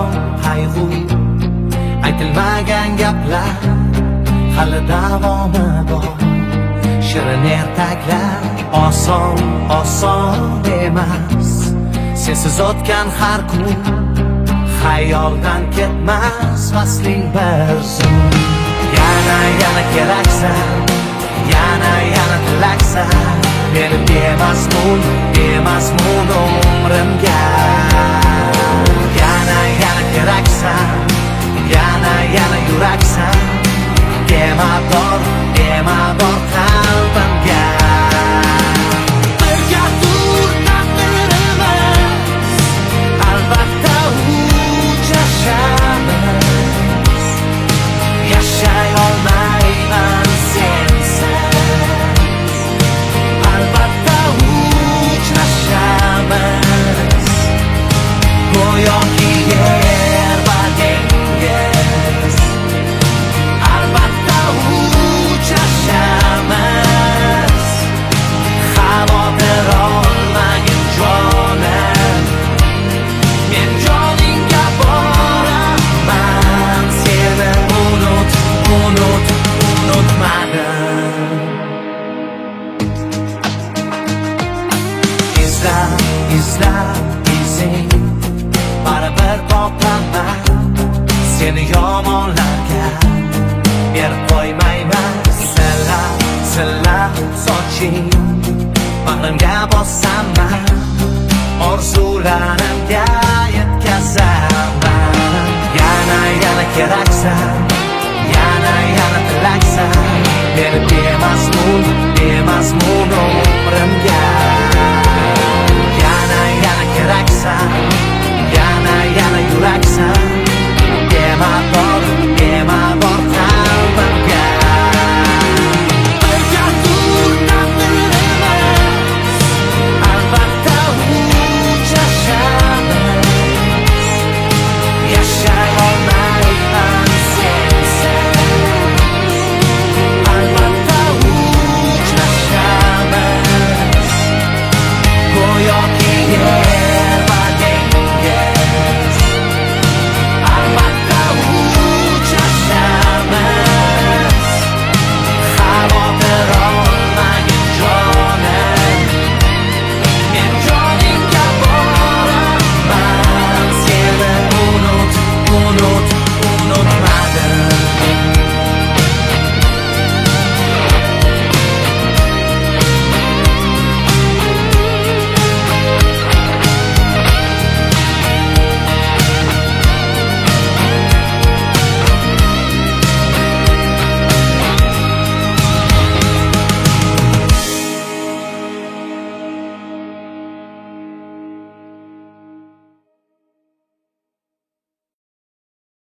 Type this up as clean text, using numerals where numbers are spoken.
oson qayg'u, aytilmagan gaplar hali davomi bor. Shirin ertaklar oson emas. Sensiz o'tgan har kun xayoldan ketmas fasling bir zum. Yana keraksan, yana tilaksan, meni bemasmun umrimga. Yana keraksan, yana yuraksan, demador qalbimga. Birga tur taqdirimiz, albatta uchrashamiz. Yashay olmayman sensiz, albatta uchrashamiz. Go'yoki yer va dengiz, albatta uchrashamiz. Xavotir olmagin jonim, men joningga boraman. Seni unutmadim. Izlab izing baribir toptaman. Seni yomonlarga berib qo'ymayman. Sillab soching bag'rimga bosaman. Orzularimga yetkazaman. Yana keraksan, yana tilaksan, meni bemasmun